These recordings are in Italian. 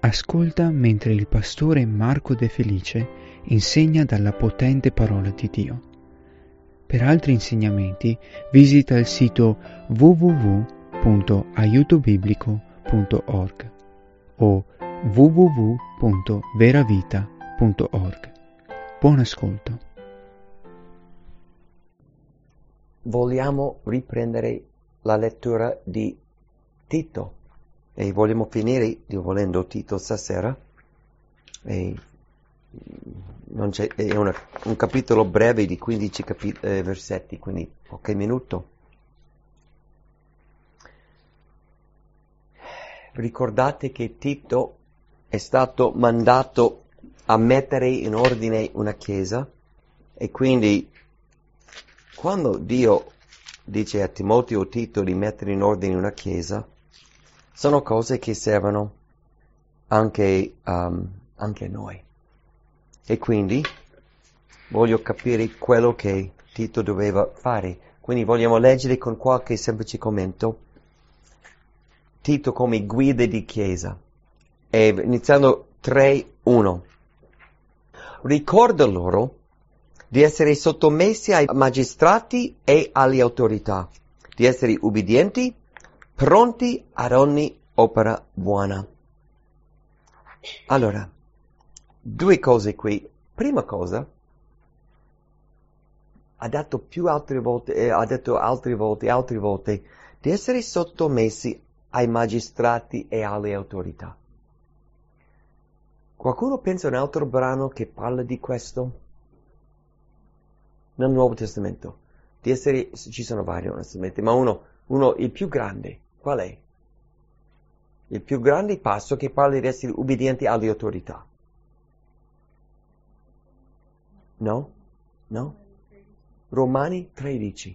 Ascolta mentre il pastore Marco De Felice insegna dalla potente parola di Dio. Per altri insegnamenti visita il sito www.aiutobiblico.org o www.veravita.org. Buon ascolto. Vogliamo riprendere la lettura di Tito e vogliamo finire, Dio volendo, Tito stasera. È un capitolo breve di 15 versetti, quindi qualche minuto. Ricordate che Tito è stato mandato a mettere in ordine una chiesa e quindi quando Dio dice a Timoteo o Tito di mettere in ordine una chiesa, sono cose che servono anche a noi. E quindi voglio capire quello che Tito doveva fare. Quindi vogliamo leggere con qualche semplice commento Tito come guida di chiesa. E iniziando 3:1. Ricorda loro di essere sottomessi ai magistrati e alle autorità, di essere ubbidienti, pronti ad ogni opera buona. Allora, due cose qui. Prima cosa, ha detto altre volte, di essere sottomessi ai magistrati e alle autorità. Qualcuno pensa a un altro brano che parla di questo? Nel Nuovo Testamento. Ci sono vari onestamente, ma uno, il più grande, qual è? Il più grande passo che parla di essere ubbidienti alle autorità. No? Romani 13.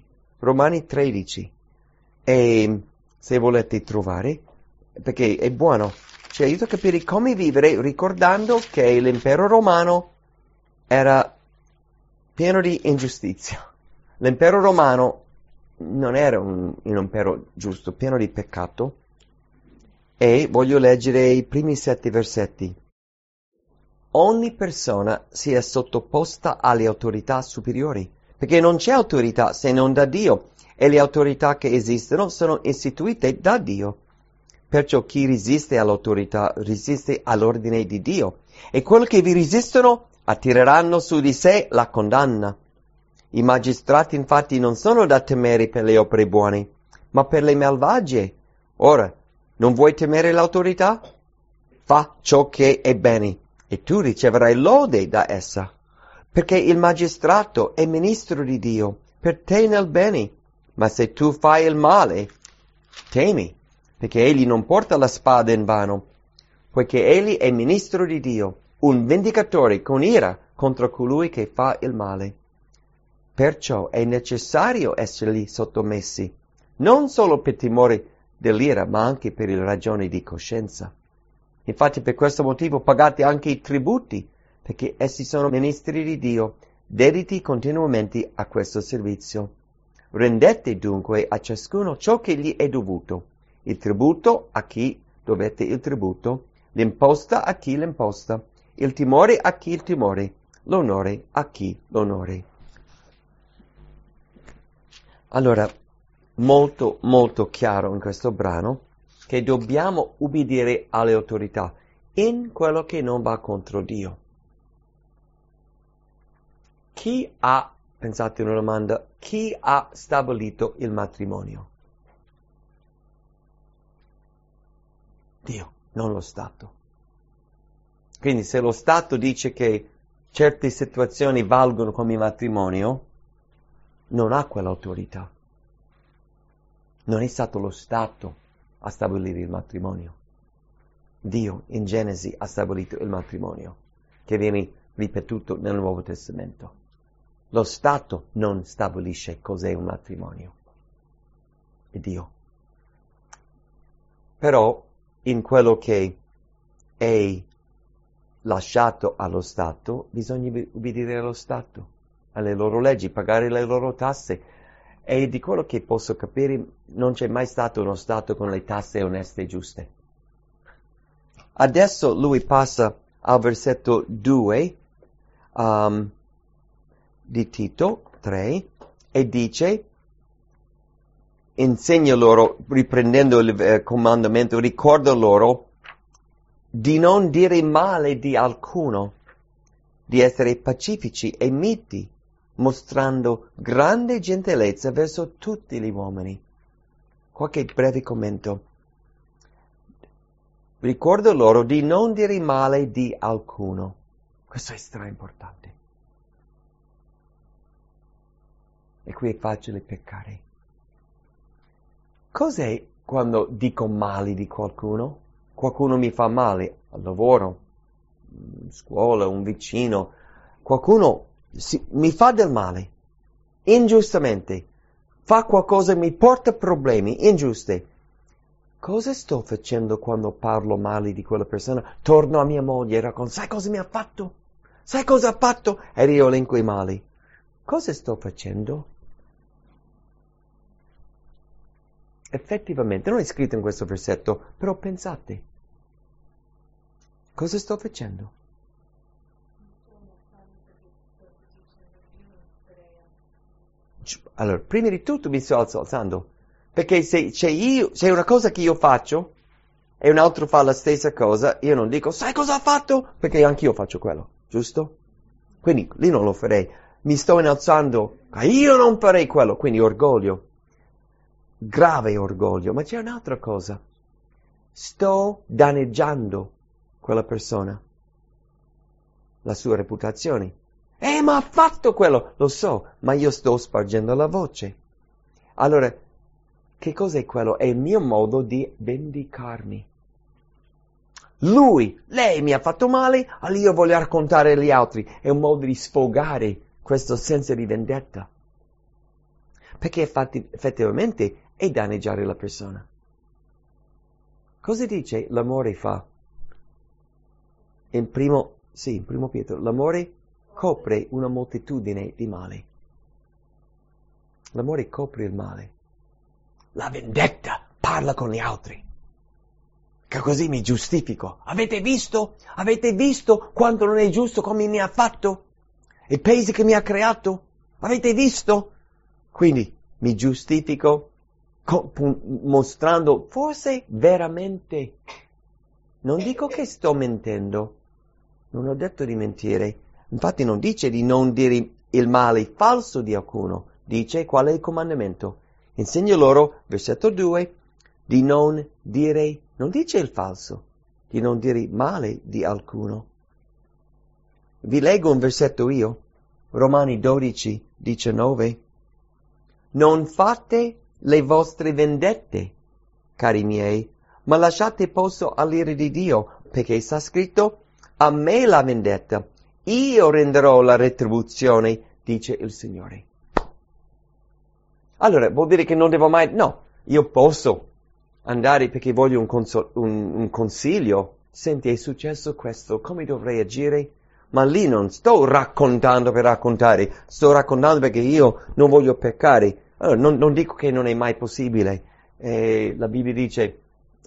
E se volete trovare, perché è buono, ci aiuta a capire come vivere ricordando che l'impero romano era pieno di ingiustizia. L'impero romano non era un impero giusto, pieno di peccato. E voglio leggere i primi 7 versetti. Ogni persona sia sottoposta alle autorità superiori, perché non c'è autorità se non da Dio, e le autorità che esistono sono istituite da Dio. Perciò chi resiste all'autorità resiste all'ordine di Dio, e quelli che vi resistono attireranno su di sé la condanna. I magistrati infatti non sono da temere per le opere buone, ma per le malvagie. Ora, non vuoi temere l'autorità? Fa ciò che è bene, e tu riceverai lode da essa, perché il magistrato è ministro di Dio, per te nel bene. Ma se tu fai il male, temi, perché egli non porta la spada in vano, poiché egli è ministro di Dio, un vendicatore con ira contro colui che fa il male. Perciò è necessario essergli sottomessi, non solo per timore dell'ira, ma anche per le ragioni di coscienza. Infatti per questo motivo pagate anche i tributi, perché essi sono ministri di Dio, dediti continuamente a questo servizio. Rendete dunque a ciascuno ciò che gli è dovuto, il tributo a chi dovete il tributo, l'imposta a chi l'imposta, il timore a chi il timore, l'onore a chi l'onore. Allora, molto molto chiaro in questo brano che dobbiamo ubbidire alle autorità in quello che non va contro Dio. Pensate una domanda, chi ha stabilito il matrimonio? Dio, non lo Stato. Quindi se lo Stato dice che certe situazioni valgono come matrimonio, non ha quell'autorità. Non è stato lo Stato a stabilire il matrimonio. Dio in Genesi ha stabilito il matrimonio, che viene ripetuto nel Nuovo Testamento. Lo Stato non stabilisce cos'è un matrimonio. È Dio. Però in quello che è lasciato allo Stato, bisogna ubbidire allo Stato, alle loro leggi, pagare le loro tasse. E di quello che posso capire, non c'è mai stato uno Stato con le tasse oneste e giuste. Adesso lui passa al versetto 2 di Tito 3 e dice, insegna loro, riprendendo il comandamento, ricorda loro di non dire male di alcuno, di essere pacifici e miti, mostrando grande gentilezza verso tutti gli uomini. Qualche breve commento. Ricorda loro di non dire male di alcuno. Questo è stra importante. E qui è facile peccare. Cos'è quando dico male di qualcuno? Qualcuno mi fa male al lavoro, in scuola, un vicino. Qualcuno mi fa del male, ingiustamente. Fa qualcosa, mi porta problemi ingiusti. Cosa sto facendo quando parlo male di quella persona? Torno a mia moglie e racconto, sai cosa mi ha fatto? Sai cosa ha fatto? E io elenco i mali. Cosa sto facendo? Effettivamente, non è scritto in questo versetto, però pensate. Cosa sto facendo? Allora, prima di tutto mi sto alzando, perché se c'è una cosa che io faccio e un altro fa la stessa cosa, io non dico, sai cosa ha fatto? Perché anch'io faccio quello, giusto? Quindi lì non lo farei. Mi sto innalzando, io non farei quello, quindi orgoglio. Grave orgoglio, ma c'è un'altra cosa. Sto danneggiando quella persona, la sua reputazione. Ma ha fatto quello, lo so, ma io sto spargendo la voce. Allora, che cos'è quello? È il mio modo di vendicarmi. Lei mi ha fatto male, allora io voglio raccontare agli altri. È un modo di sfogare questo senso di vendetta. Perché effettivamente è danneggiare la persona. Cosa dice l'amore fa? In primo Pietro, l'amore copre una moltitudine di male. L'amore copre il male. La vendetta parla con gli altri. Che così mi giustifico. Avete visto? Avete visto quanto non è giusto come mi ha fatto? Il paese che mi ha creato? Avete visto? Quindi mi giustifico mostrando forse veramente. Non dico che sto mentendo. Non ho detto di mentire. Infatti non dice di non dire il male falso di alcuno. Dice qual è il comandamento. Insegna loro, versetto 2, di non dire, non dice il falso, di non dire male di alcuno. Vi leggo un versetto io, Romani 12, 19. Non fate le vostre vendette, cari miei, ma lasciate posto all'ira di Dio, perché sta scritto, a me la vendetta, io renderò la retribuzione, dice il Signore. Allora, vuol dire che non devo mai, no, io posso andare perché voglio un consiglio. Senti, è successo questo, come dovrei agire? Ma lì non sto raccontando per raccontare, sto raccontando perché io non voglio peccare. Allora, non dico che non è mai possibile. La Bibbia dice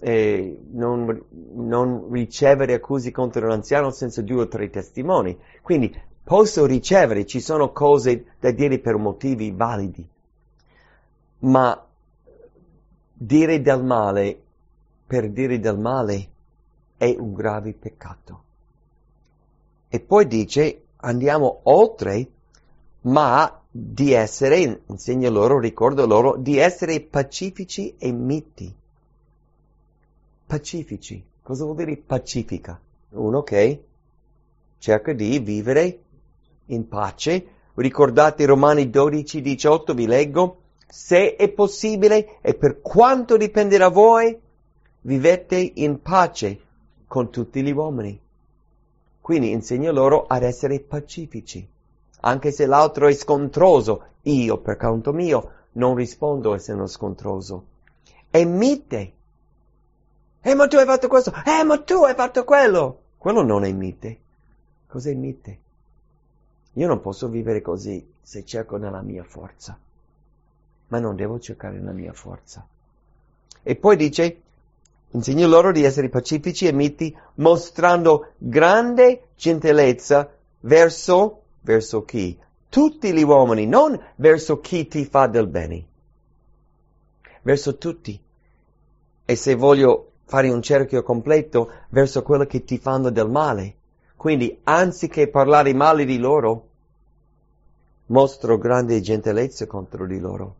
non ricevere accuse contro un anziano senza 2 o 3 testimoni. Quindi posso ricevere, ci sono cose da dire per motivi validi. Ma dire del male per dire del male è un grave peccato. E poi dice, andiamo oltre, ma di essere, insegna loro, ricorda loro, di essere pacifici e miti. Pacifici. Cosa vuol dire pacifica? Uno che cerca di vivere in pace. Ricordate Romani 12, 18, vi leggo. Se è possibile e per quanto dipende da voi, vivete in pace con tutti gli uomini. Quindi insegna loro ad essere pacifici. Anche se l'altro è scontroso, io per conto mio non rispondo essendo scontroso. E mite. Ma tu hai fatto questo. Ma tu hai fatto quello. Quello non è mite. Cos'è mite? Io non posso vivere così se cerco nella mia forza. Ma non devo cercare la mia forza. E poi dice, insegni loro di essere pacifici e miti, mostrando grande gentilezza verso chi? Tutti gli uomini, non verso chi ti fa del bene. Verso tutti. E se voglio fare un cerchio completo, verso quelli che ti fanno del male. Quindi, anziché parlare male di loro, mostro grande gentilezza contro di loro.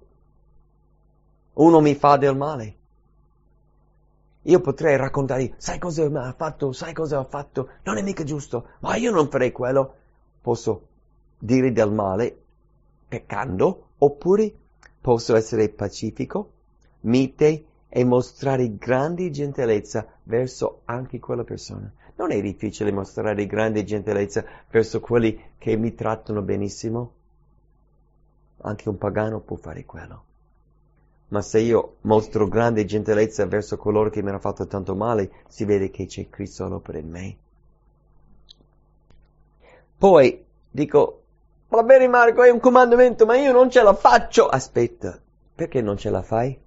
Uno mi fa del male. Io potrei raccontare, sai cosa mi ha fatto, sai cosa ha fatto, non è mica giusto, ma io non farei quello. Posso dire del male, peccando, oppure posso essere pacifico, mite e mostrare grande gentilezza verso anche quella persona. Non è difficile mostrare grande gentilezza verso quelli che mi trattano benissimo. Anche un pagano può fare quello. Ma se io mostro grande gentilezza verso coloro che mi hanno fatto tanto male, si vede che c'è Cristo all'opera in me. Poi dico, va bene Marco, è un comandamento, ma io non ce la faccio. Aspetta, perché non ce la fai?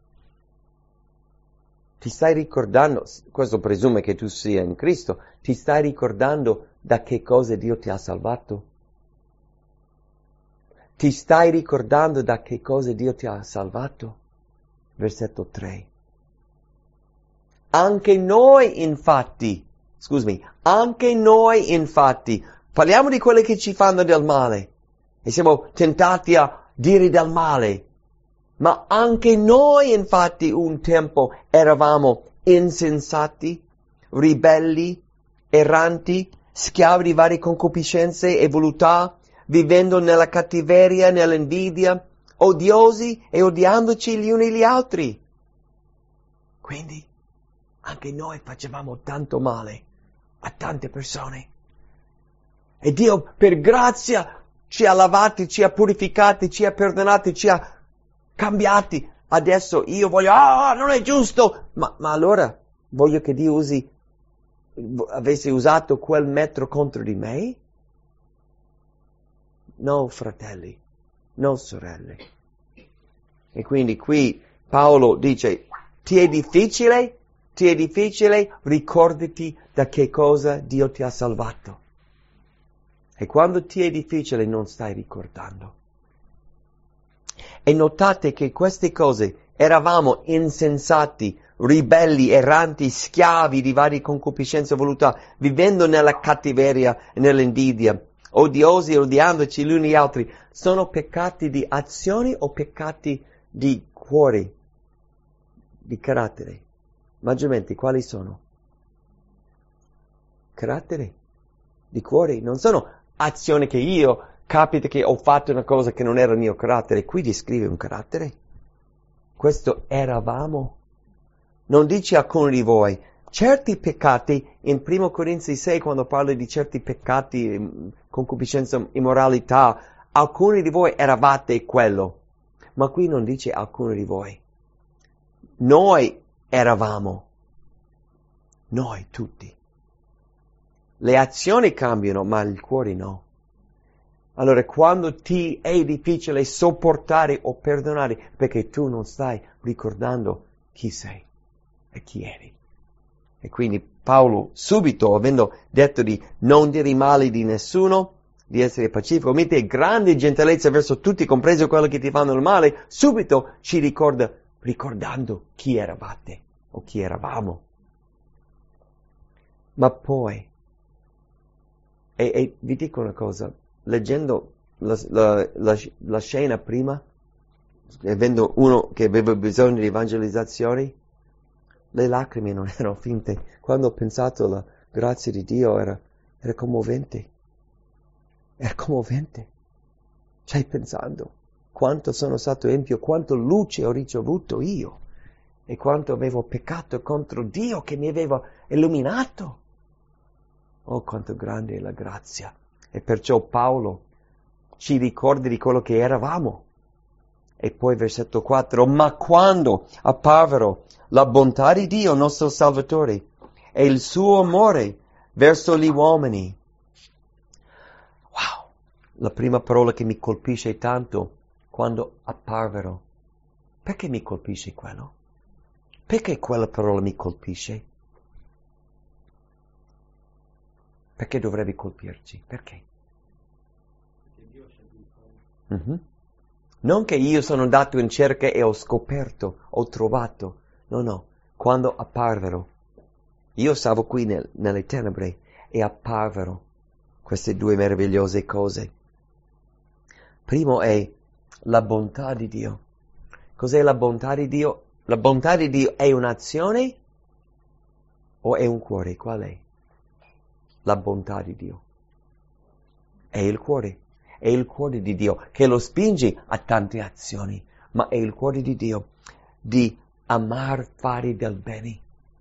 Ti stai ricordando, questo presume che tu sia in Cristo, ti stai ricordando da che cosa Dio ti ha salvato? Ti stai ricordando da che cosa Dio ti ha salvato? Versetto 3. Anche noi infatti, parliamo di quelli che ci fanno del male e siamo tentati a dire del male, ma anche noi infatti un tempo eravamo insensati, ribelli, erranti, schiavi di varie concupiscenze e voluttà, vivendo nella cattiveria, nell'invidia, odiosi e odiandoci gli uni gli altri. Quindi anche noi facevamo tanto male a tante persone. E Dio per grazia ci ha lavati, ci ha purificati, ci ha perdonati, ci ha cambiati. Adesso io voglio, non è giusto. Ma allora voglio che Dio avesse usato quel metro contro di me? No, fratelli, no, sorelle. E quindi qui Paolo dice, ti è difficile, ricordati da che cosa Dio ti ha salvato. E quando ti è difficile non stai ricordando. E notate che queste cose, eravamo insensati, ribelli, erranti, schiavi di varie concupiscenze e voluttà, vivendo nella cattiveria e nell'invidia, odiosi e odiandoci gli uni gli altri, sono peccati di azioni o peccati di cuore, di carattere? Maggiormente quali sono? Carattere, di cuore, non sono azioni che io capita che ho fatto una cosa che non era il mio carattere. Qui descrive un carattere. Questo eravamo. Non dice alcuni di voi. Certi peccati, in 1 Corinzi 6, quando parla di certi peccati, concupiscenza, immoralità, alcuni di voi eravate quello. Ma qui non dice alcuni di voi. Noi eravamo. Noi tutti. Le azioni cambiano, ma il cuore no. Allora, quando ti è difficile sopportare o perdonare, perché tu non stai ricordando chi sei e chi eri. E quindi Paolo, subito, avendo detto di non dire male di nessuno, di essere pacifico, mette grande gentilezza verso tutti, compreso quelli che ti fanno il male, subito ci ricorda, ricordando chi eravate o chi eravamo. Ma poi, e vi dico una cosa, leggendo la scena prima, avendo uno che aveva bisogno di evangelizzazione, le lacrime non erano finte. Quando ho pensato alla grazia di Dio era commovente. Era commovente. Stai pensando quanto sono stato empio, quanto luce ho ricevuto io e quanto avevo peccato contro Dio che mi aveva illuminato. Oh, quanto grande è la grazia. E perciò Paolo ci ricorda di quello che eravamo. E poi versetto 4, ma quando apparvero la bontà di Dio, nostro Salvatore, e il suo amore verso gli uomini. Wow! La prima parola che mi colpisce tanto, quando apparvero. Perché mi colpisce quello? Perché quella parola mi colpisce? Perché dovrebbe colpirci? Perché? Mhm. Non che io sono andato in cerca e ho scoperto, ho trovato. No. Quando apparvero. Io stavo qui nelle tenebre e apparvero queste due meravigliose cose. Primo è la bontà di Dio. Cos'è la bontà di Dio? La bontà di Dio è un'azione o è un cuore? Qual è? La bontà di Dio. È il cuore. È il cuore di Dio che lo spinge a tante azioni, ma è il cuore di Dio di amar fare del bene.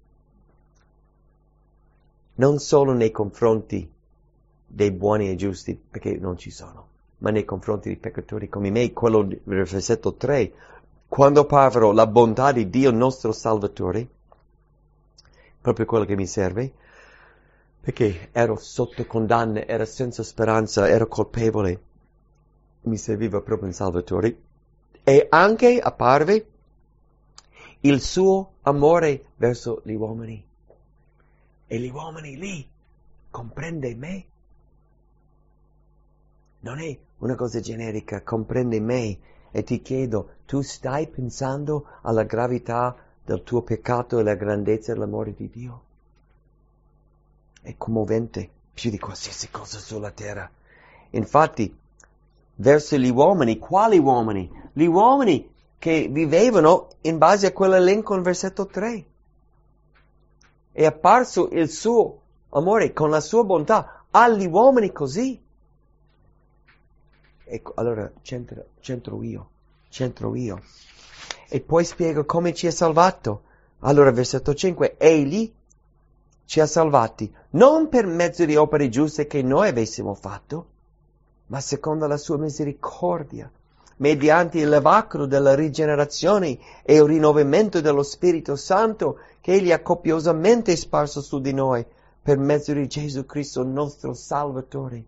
Non solo nei confronti dei buoni e giusti, perché non ci sono, ma nei confronti di peccatori come me, quello del versetto 3, quando parlo la bontà di Dio nostro Salvatore, proprio quello che mi serve, perché ero sotto condanna, ero senza speranza, ero colpevole, mi serviva proprio un Salvatore, e anche apparve il suo amore verso gli uomini. E gli uomini lì comprende me. Non è una cosa generica, comprende me. E ti chiedo, tu stai pensando alla gravità del tuo peccato e alla grandezza dell'amore di Dio? È commovente, più di qualsiasi cosa sulla terra. Infatti, verso gli uomini, quali uomini? Gli uomini che vivevano in base a quell'elenco in versetto 3. È apparso il suo amore con la sua bontà agli uomini così. Ecco, allora c'entro io. E poi spiego come ci ha salvato. Allora, versetto 5, egli ci ha salvati, non per mezzo di opere giuste che noi avessimo fatto, ma secondo la sua misericordia, mediante il lavacro della rigenerazione e il rinnovamento dello Spirito Santo che egli ha copiosamente sparso su di noi per mezzo di Gesù Cristo nostro Salvatore.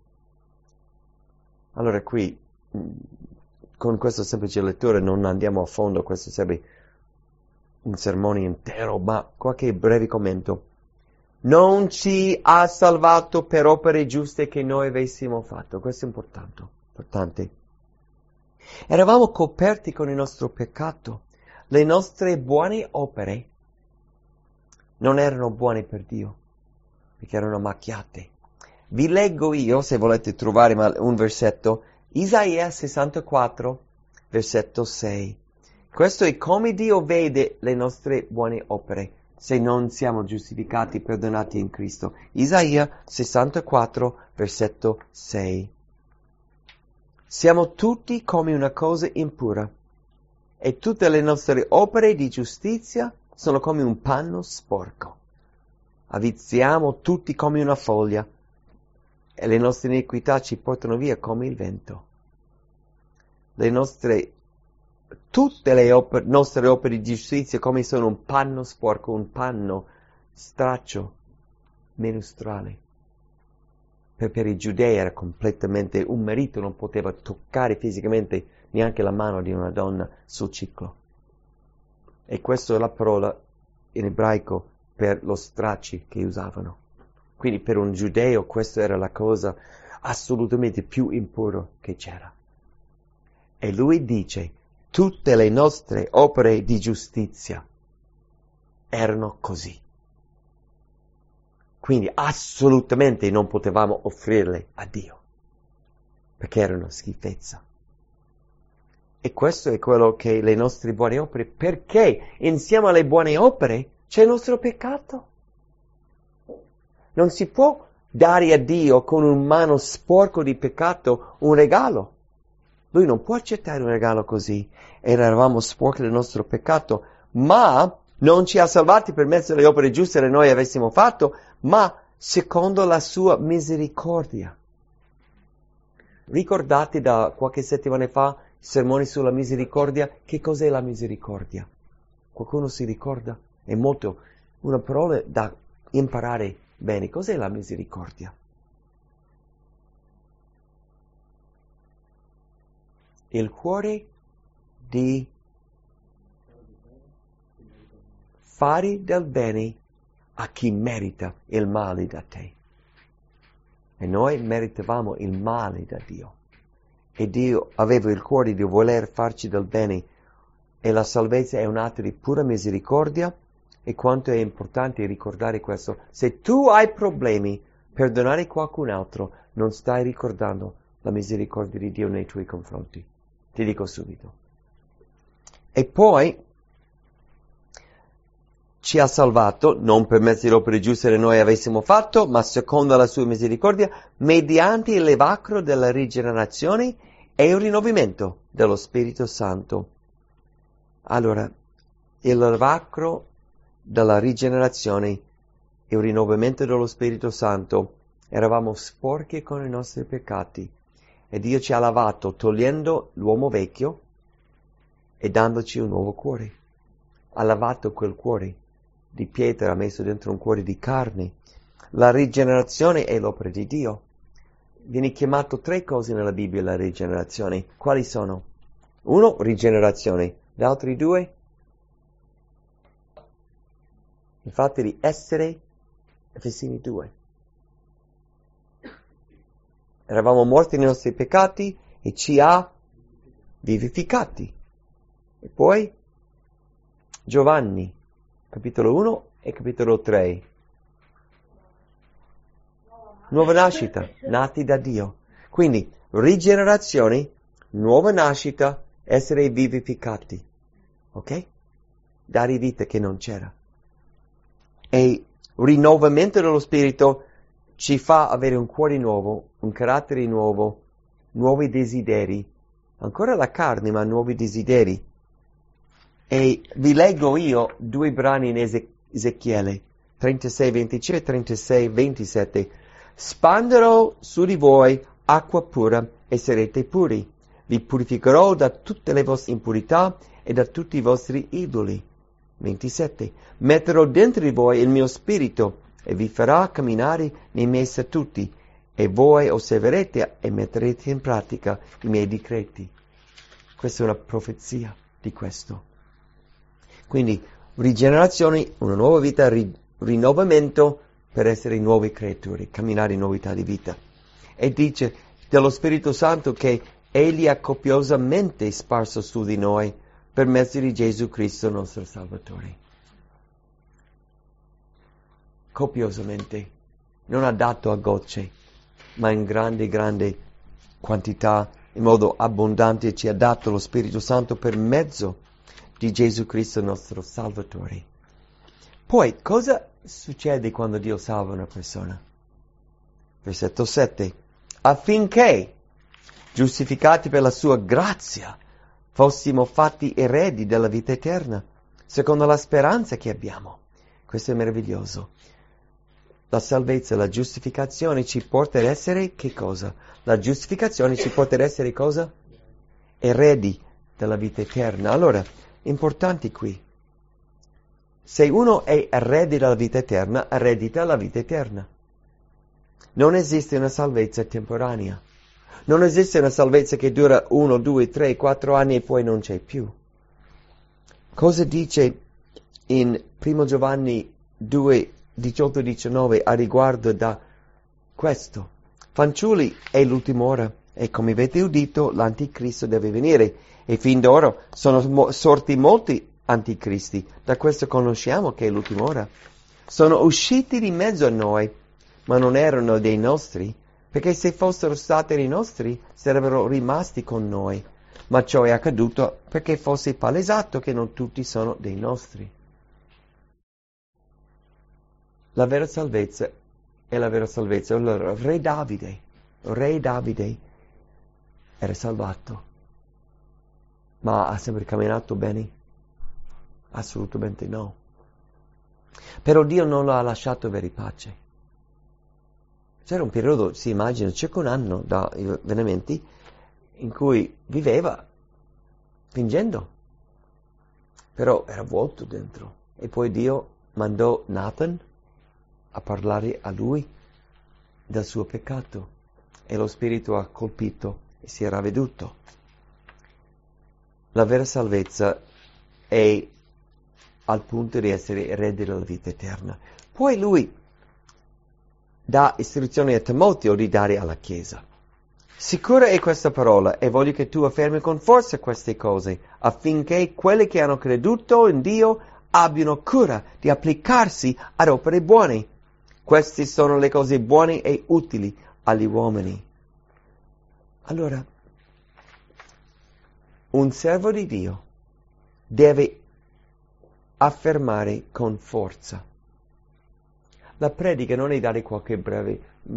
Allora qui, con questa semplice lettura non andiamo a fondo, questo sarebbe un sermone intero, ma qualche breve commento. Non ci ha salvato per opere giuste che noi avessimo fatto, questo è importante. Eravamo coperti con il nostro peccato, le nostre buone opere non erano buone per Dio, perché erano macchiate. Vi leggo io, se volete trovare un versetto, Isaia 64, versetto 6. Questo è come Dio vede le nostre buone opere, se non siamo giustificati, perdonati in Cristo. Isaia 64, versetto 6. Siamo tutti come una cosa impura, e tutte le nostre opere di giustizia sono come un panno sporco. Avvizziamo tutti come una foglia, e le nostre iniquità ci portano via come il vento. Tutte le nostre opere di giustizia come sono un panno sporco, un panno straccio menestrale. Per i giudei era completamente, un marito non poteva toccare fisicamente neanche la mano di una donna sul ciclo. E questa è la parola in ebraico per lo stracci che usavano. Quindi per un giudeo questa era la cosa assolutamente più impura che c'era. E lui dice, tutte le nostre opere di giustizia erano così. Quindi assolutamente non potevamo offrirle a Dio, perché erano schifezza. E questo è quello che le nostre buone opere, perché insieme alle buone opere c'è il nostro peccato. Non si può dare a Dio con un mano sporco di peccato un regalo. Lui non può accettare un regalo così. Eravamo sporchi del nostro peccato, ma non ci ha salvati per mezzo delle opere giuste che noi avessimo fatto, ma secondo la sua misericordia. Ricordate da qualche settimana fa sermoni sulla misericordia? Che cos'è la misericordia? Qualcuno si ricorda? È una parola da imparare bene. Cos'è la misericordia? Il cuore di fare del bene a chi merita il male da te. E noi meritavamo il male da Dio. E Dio aveva il cuore di voler farci del bene. E la salvezza è un atto di pura misericordia. E quanto è importante ricordare questo. Se tu hai problemi, perdonare qualcun altro, non stai ricordando la misericordia di Dio nei tuoi confronti. Ti dico subito. E poi ci ha salvato, non per mezzo di opere giuste che noi avessimo fatto, ma secondo la sua misericordia, mediante il levacro della rigenerazione e il rinnovamento dello Spirito Santo. Allora, il levacro della rigenerazione e il rinnovamento dello Spirito Santo, eravamo sporchi con i nostri peccati e Dio ci ha lavato togliendo l'uomo vecchio e dandoci un nuovo cuore. Ha lavato quel cuore di pietra, ha messo dentro un cuore di carne. La rigenerazione è l'opera di Dio. Viene chiamato 3 cose nella Bibbia la rigenerazione. Quali sono? 1, rigenerazione. Gli altri 2? Il fatto di essere Efesini 2. Eravamo morti nei nostri peccati e ci ha vivificati. E poi Giovanni, capitolo 1 e capitolo 3. Nuova nascita, nati da Dio. Quindi, rigenerazione, nuova nascita, essere vivificati. Ok? Dare vita che non c'era. E rinnovamento dello Spirito ci fa avere un cuore nuovo, un carattere nuovo, nuovi desideri. Ancora la carne, ma nuovi desideri. E vi leggo io 2 brani in Ezechiele 36:25 e 36:27. Spanderò su di voi acqua pura e sarete puri. Vi purificherò da tutte le vostre impurità e da tutti i vostri idoli. 27. Metterò dentro di voi il mio spirito e vi farà camminare nei miei statuti e voi osserverete e metterete in pratica i miei decreti. Questa è una profezia di questo. Quindi rigenerazione, una nuova vita, rinnovamento per essere nuove creature, camminare in novità di vita. E dice dello Spirito Santo che Egli ha copiosamente sparso su di noi per mezzo di Gesù Cristo nostro Salvatore. Copiosamente. Non ha dato a gocce, ma in grande quantità, in modo abbondante ci ha dato lo Spirito Santo per mezzo di Gesù Cristo nostro Salvatore. Poi, cosa succede quando Dio salva una persona? Versetto 7. Affinché, giustificati per la sua grazia, fossimo fatti eredi della vita eterna, secondo la speranza che abbiamo. Questo è meraviglioso. La salvezza, la giustificazione ci porta ad essere che cosa? La giustificazione ci porta ad essere cosa? Eredi della vita eterna. Allora, importante qui. Se uno è erede della vita eterna, eredita la vita eterna. Non esiste una salvezza temporanea. Non esiste una salvezza che dura 1, 2, 3, 4 anni e poi non c'è più. Cosa dice in 1 Giovanni 2, 18-19 a riguardo da questo? Fanciulli, è l'ultima ora e come avete udito l'anticristo deve venire e fin d'ora sono sorti molti anticristi. Da questo conosciamo che è l'ultima ora. Sono usciti di mezzo a noi, ma non erano dei nostri, perché se fossero stati dei nostri sarebbero rimasti con noi. Ma ciò è accaduto perché fosse palesato che non tutti sono dei nostri. La vera salvezza è la vera salvezza. Allora, re Davide era salvato, ma ha sempre camminato bene? Assolutamente no. Però Dio non lo ha lasciato avere pace. C'era un periodo, si immagina, circa un anno da avvenimenti in cui viveva fingendo, però era vuoto dentro. E poi Dio mandò Nathan a parlare a lui del suo peccato e lo spirito ha colpito e si è ravveduto. La vera salvezza è al punto di essere erede della vita eterna. Poi lui dà istruzioni a Timoteo di dare alla Chiesa. Sicura è questa parola e voglio che tu affermi con forza queste cose affinché quelli che hanno creduto in Dio abbiano cura di applicarsi ad opere buone. Queste sono le cose buone e utili agli uomini. Allora, un servo di Dio deve affermare con forza. La predica non è dare qualche breve,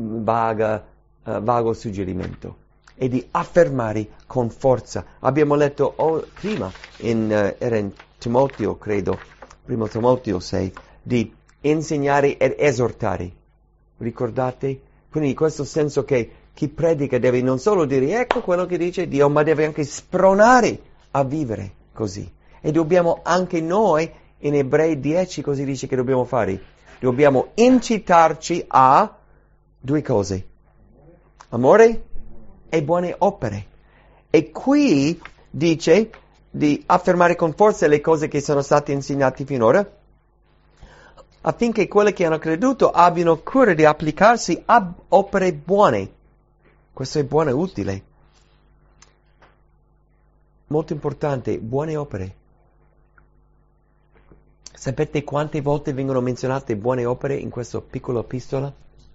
vago suggerimento, è di affermare con forza. Abbiamo letto prima, era in Timoteo, credo, 1 Timoteo 6, di insegnare ed esortare. Ricordate? Quindi in questo senso che chi predica deve non solo dire ecco quello che dice Dio, ma deve anche spronare a vivere così. E dobbiamo anche noi, in Ebrei 10, così dice che dobbiamo fare. Dobbiamo incitarci a due cose. Amore e buone opere. E qui dice di affermare con forza le cose che sono state insegnate finora, affinché quelli che hanno creduto abbiano cura di applicarsi a opere buone. Questo è buono e utile. Molto importante, buone opere. Sapete quante volte vengono menzionate buone opere in questa piccola epistola?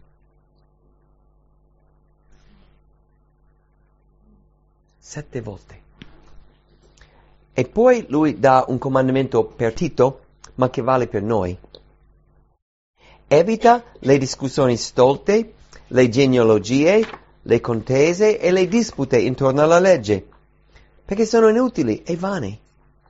7 volte. E poi lui dà un comandamento per Tito, ma che vale per noi. Evita le discussioni stolte, le genealogie, le contese e le dispute intorno alla legge, perché sono inutili e vane.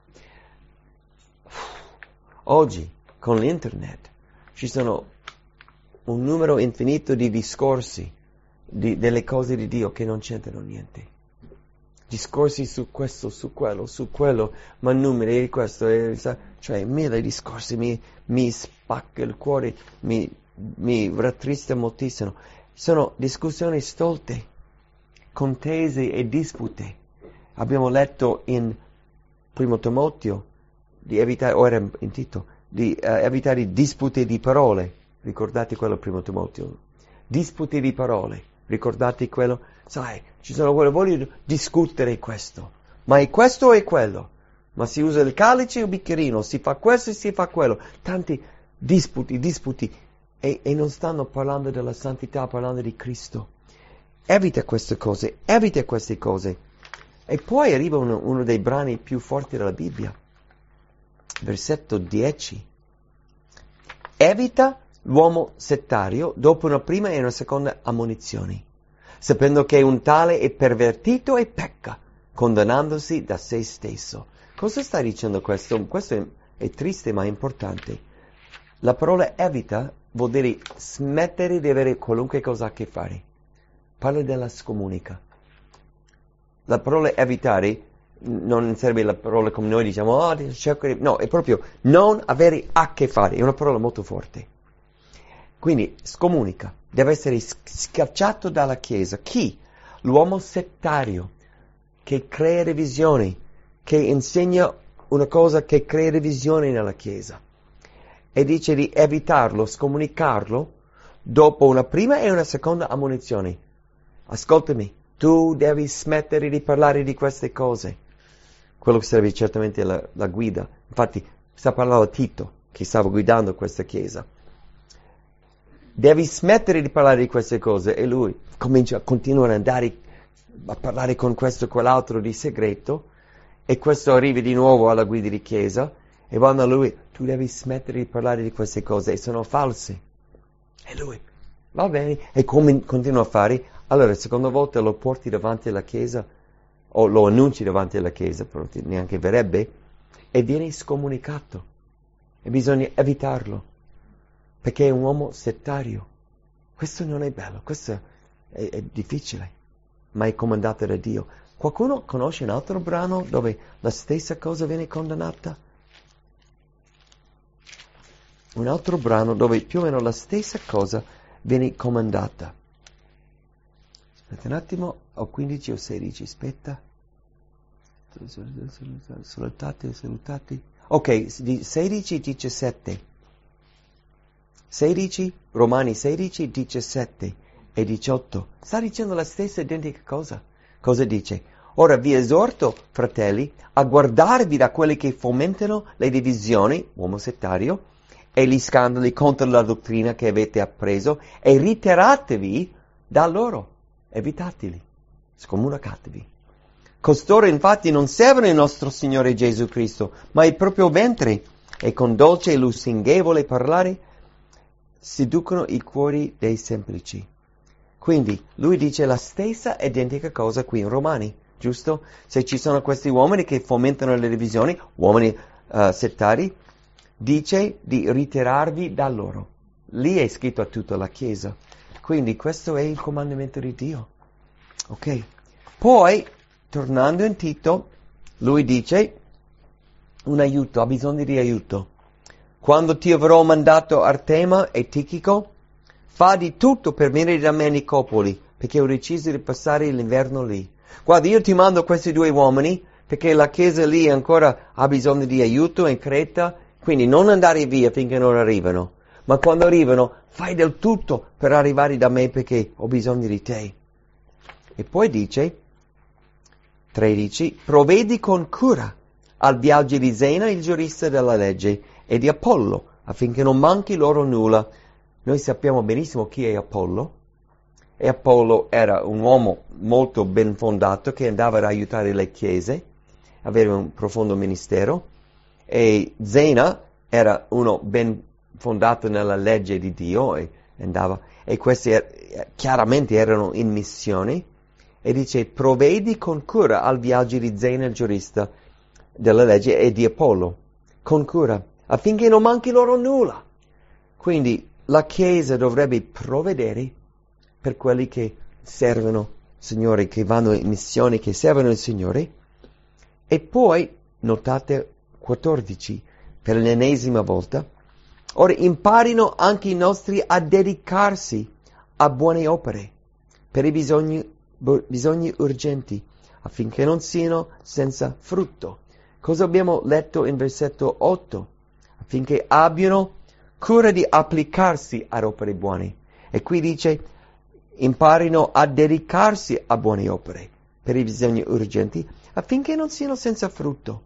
Oggi, con l'internet, ci sono un numero infinito di discorsi delle cose di Dio che non c'entrano niente. Discorsi su questo, su quello, ma numeri di questo, cioè 1000 discorsi, mi spacca il cuore, mi rattrista moltissimo. Sono discussioni stolte, contese e dispute. Abbiamo letto in 1 Timoteo di evitare, o era in Tito, di evitare dispute di parole. Ricordate quello 1 Timoteo? Dispute di parole. Ricordate quello? Sai, ci sono quelli che vogliono discutere questo. Ma è questo o è quello? Ma si usa il calice o il bicchierino? Si fa questo e si fa quello. Tanti disputi. E non stanno parlando della santità, parlando di Cristo. Evita queste cose. E poi arriva uno dei brani più forti della Bibbia. Versetto 10. Evita l'uomo settario dopo una prima e una seconda ammonizione, sapendo che un tale è pervertito e pecca, condannandosi da se stesso. Cosa sta dicendo questo? Questo è triste ma importante. La parola evita vuol dire smettere di avere qualunque cosa a che fare. Parla della scomunica. La parola evitare non serve la parola come noi diciamo, no, è proprio non avere a che fare, è una parola molto forte. Quindi scomunica, deve essere scacciato dalla Chiesa. Chi? L'uomo settario, che crea divisioni, che insegna una cosa che crea divisioni nella Chiesa. E dice di evitarlo, scomunicarlo, dopo una prima e una seconda ammonizione. Ascoltami, tu devi smettere di parlare di queste cose. Quello che serve certamente la guida. Infatti sta parlando a Tito, che stava guidando questa Chiesa. Devi smettere di parlare di queste cose. E lui comincia a continuare ad andare a parlare con questo e quell'altro di segreto. E questo arriva di nuovo alla guida di Chiesa. E vanno a lui, tu devi smettere di parlare di queste cose. E sono false. E lui, va bene. E continua a fare. Allora, seconda volta lo porti davanti alla Chiesa, o lo annunci davanti alla Chiesa, però neanche verrebbe, e viene scomunicato. E bisogna evitarlo, perché è un uomo settario. Questo non è bello, questo è difficile, ma è comandato da Dio. Qualcuno conosce un altro brano dove la stessa cosa viene condannata? Un altro brano dove più o meno la stessa cosa viene comandata. Aspetta un attimo, ho 15 o 16, aspetta. Salutate. Ok, 16, 17. 16, Romani 16, 17 e 18. Sta dicendo la stessa identica cosa. Cosa dice? Ora vi esorto, fratelli, a guardarvi da quelli che fomentano le divisioni, uomo settario, e gli scandali contro la dottrina che avete appreso, e ritiratevi da loro. Evitateli, scomunicatevi. Costoro infatti non servono il nostro Signore Gesù Cristo, ma il proprio ventre, e con dolce e lusingevole parlare seducono i cuori dei semplici. Quindi lui dice la stessa identica cosa qui in Romani, giusto? Se ci sono questi uomini che fomentano le divisioni, uomini settari, dice di ritirarvi da loro. Lì è scritto a tutta la Chiesa. Quindi questo è il comandamento di Dio. Ok? Poi, tornando in Tito, lui dice un aiuto, ha bisogno di aiuto. Quando ti avrò mandato Artema e Tichico, fa di tutto per venire da me a Nicopoli, perché ho deciso di passare l'inverno lì. Guarda, io ti mando questi due uomini, perché la chiesa lì ancora ha bisogno di aiuto in Creta, quindi non andare via finché non arrivano. Ma quando arrivano, fai del tutto per arrivare da me, perché ho bisogno di te. E poi dice, 13, provvedi con cura al viaggio di Zena, il giurista della legge, e di Apollo, affinché non manchi loro nulla. Noi sappiamo benissimo chi è Apollo. E Apollo era un uomo molto ben fondato che andava ad aiutare le chiese, aveva un profondo ministero. E Zena era uno ben fondato nella legge di Dio e questi chiaramente erano in missione. E dice, provvedi con cura al viaggio di Zena, il giurista della legge, e di Apollo, con cura, affinché non manchi loro nulla. Quindi la Chiesa dovrebbe provvedere per quelli che servono il Signore, che vanno in missione, che servono il Signore. E poi, notate 14, per l'ennesima volta, ora imparino anche i nostri a dedicarsi a buone opere, per i bisogni urgenti, affinché non siano senza frutto. Cosa abbiamo letto in versetto 8? Affinché abbiano cura di applicarsi ad opere buone. E qui dice, imparino a dedicarsi a buone opere, per i bisogni urgenti, affinché non siano senza frutto.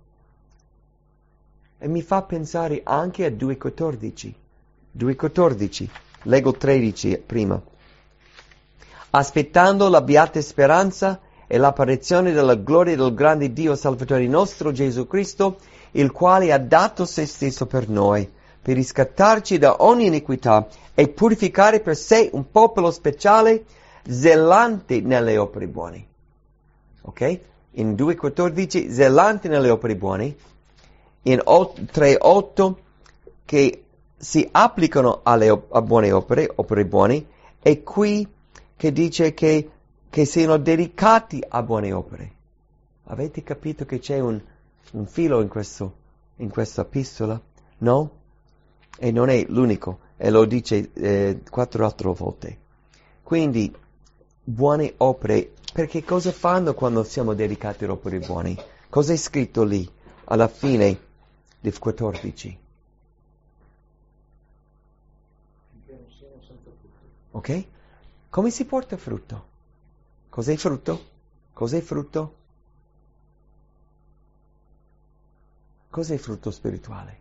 E mi fa pensare anche a 2,14. 2,14. Leggo 13 prima. Aspettando la beata speranza e l'apparizione della gloria del grande Dio Salvatore nostro Gesù Cristo, il quale ha dato se stesso per noi, per riscattarci da ogni iniquità e purificare per sé un popolo speciale, zelante nelle opere buone. Ok? In 2,14, zelante nelle opere buone. In 3,8, che si applicano a buone opere buone. E qui che dice che siano dedicati a buone opere. Avete capito che c'è un filo in questa epistola? No? E non è l'unico, e lo dice 4 altre volte. Quindi, buone opere, perché cosa fanno quando siamo dedicati a opere buone? Cosa è scritto lì, alla fine del 14? Ok? Come si porta frutto? Cos'è frutto? Cos'è frutto? Cos'è frutto spirituale?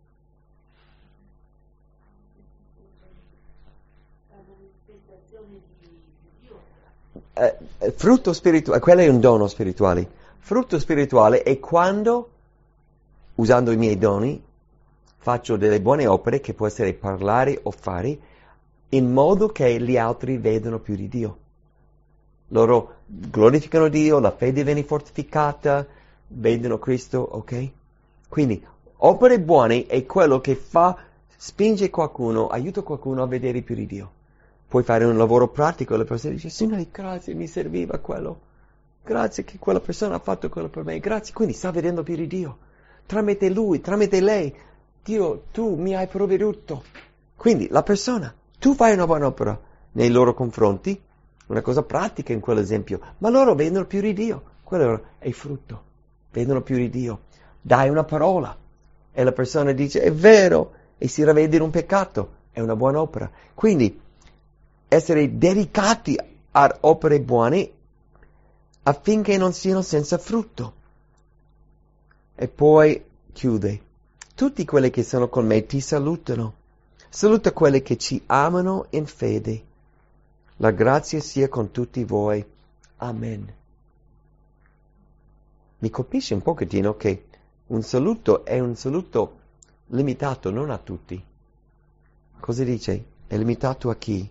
Frutto spirituale, quello è un dono spirituale. Frutto spirituale è quando, usando i miei doni, faccio delle buone opere, che può essere parlare o fare, in modo che gli altri vedano più di Dio. Loro glorificano Dio, la fede viene fortificata, vedono Cristo, ok? Quindi, opere buone è quello che spinge qualcuno, aiuta qualcuno a vedere più di Dio. Puoi fare un lavoro pratico e la persona dice, Signore, grazie, mi serviva quello. Grazie che quella persona ha fatto quello per me. Grazie, quindi sta vedendo più di Dio. Tramite lui, tramite lei, Dio, tu mi hai provveduto. Quindi, la persona, tu fai una buona opera nei loro confronti, una cosa pratica in quell'esempio, ma loro vedono più di Dio. Quello è il frutto. Vedono più di Dio. Dai una parola. e la persona dice è vero e si ravvede in un peccato, è una buona opera. Quindi essere dedicati ad opere buone affinché non siano senza frutto. E poi chiude: tutti quelli che sono con me ti salutano. Saluta quelli che ci amano in fede. La grazia sia con tutti voi. Amen. Mi colpisce un pochettino che un saluto è un saluto limitato, non a tutti. Cosa dice? È limitato a chi?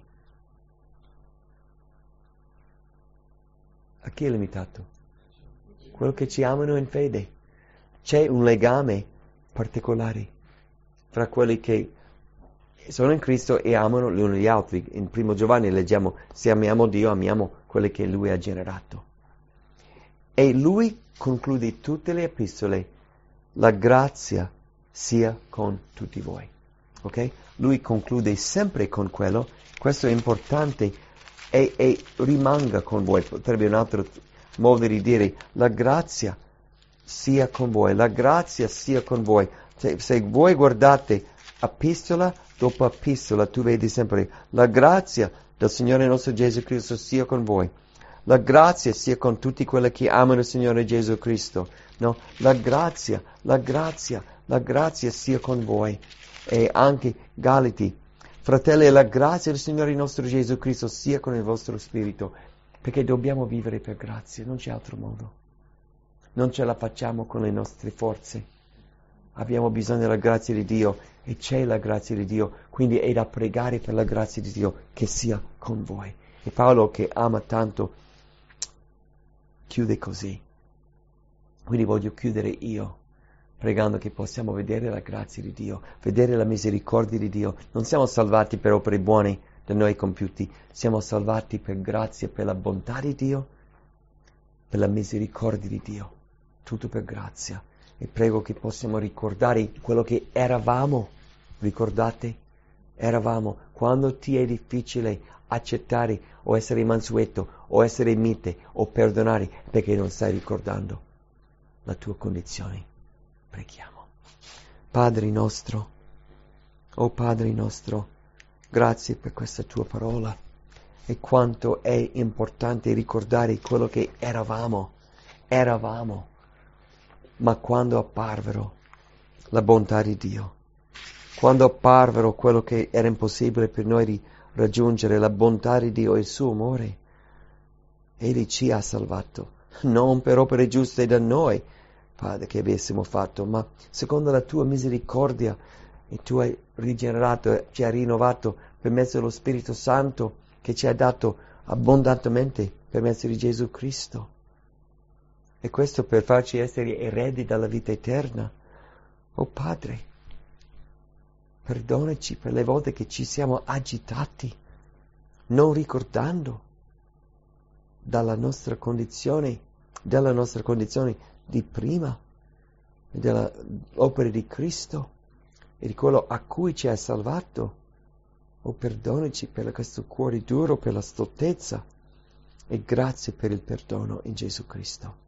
A chi è limitato? Quello che ci amano in fede. C'è un legame particolare fra quelli che sono in Cristo e amano gli uni gli altri. In 1 Giovanni leggiamo: se amiamo Dio, amiamo quelli che Lui ha generato. E Lui conclude tutte le epistole: la grazia sia con tutti voi. Ok? Lui conclude sempre con quello. Questo è importante e rimanga con voi. Potrebbe un altro modo di dire: la grazia sia con voi, la grazia sia con voi. Se voi guardate epistola dopo epistola, tu vedi sempre: la grazia del Signore nostro Gesù Cristo sia con voi. La grazia sia con tutti quelli che amano il Signore Gesù Cristo. No? La grazia sia con voi. E anche Galati: fratelli, la grazia del Signore nostro Gesù Cristo sia con il vostro spirito. Perché dobbiamo vivere per grazia, non c'è altro modo. Non ce la facciamo con le nostre forze. Abbiamo bisogno della grazia di Dio e c'è la grazia di Dio, quindi è da pregare per la grazia di Dio che sia con voi. E Paolo, che ama tanto, chiude così. Quindi voglio chiudere io pregando che possiamo vedere la grazia di Dio, vedere la misericordia di Dio. Non siamo salvati per opere buone da noi compiuti, siamo salvati per grazia, per la bontà di Dio, per la misericordia di Dio. Tutto per grazia. E prego che possiamo ricordare quello che eravamo. Ricordate? Eravamo. Quando ti è difficile accettare o essere mansueto o essere mite o perdonare, perché non stai ricordando la tua condizione. Preghiamo. Padre nostro, oh Padre nostro, grazie per questa tua parola e quanto è importante ricordare quello che eravamo, ma quando apparvero la bontà di Dio, quando apparvero quello che era impossibile per noi di raggiungere, la bontà di Dio e il suo amore, Egli ci ha salvato, non per opere giuste da noi, Padre, che avessimo fatto, ma secondo la tua misericordia, e tu hai rigenerato, ci hai rinnovato per mezzo dello Spirito Santo che ci hai dato abbondantemente per mezzo di Gesù Cristo. E questo per farci essere eredi della vita eterna. Oh Padre, perdonaci per le volte che ci siamo agitati, non ricordando della nostra condizione di prima, delle opere di Cristo e di quello a cui ci hai salvato. Oh, perdonaci per questo cuore duro, per la stoltezza, e grazie per il perdono in Gesù Cristo.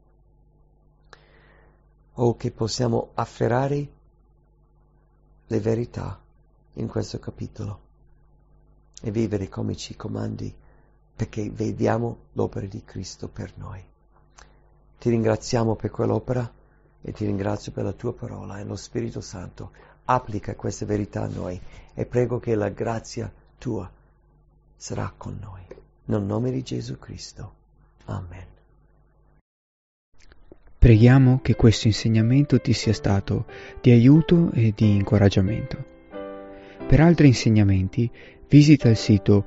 Oh, che possiamo afferrare le verità in questo capitolo e vivere come ci comandi, perché vediamo l'opera di Cristo per noi. Ti ringraziamo per quell'opera e ti ringrazio per la tua parola, e lo Spirito Santo applica queste verità a noi, e prego che la grazia tua sarà con noi. Nel nome di Gesù Cristo. Amen. Preghiamo che questo insegnamento ti sia stato di aiuto e di incoraggiamento. Per altri insegnamenti visita il sito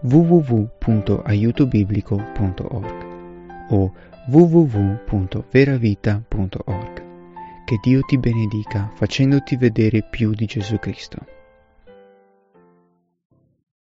www.aiutobiblico.org o www.veravita.org. Che Dio ti benedica facendoti vedere più di Gesù Cristo.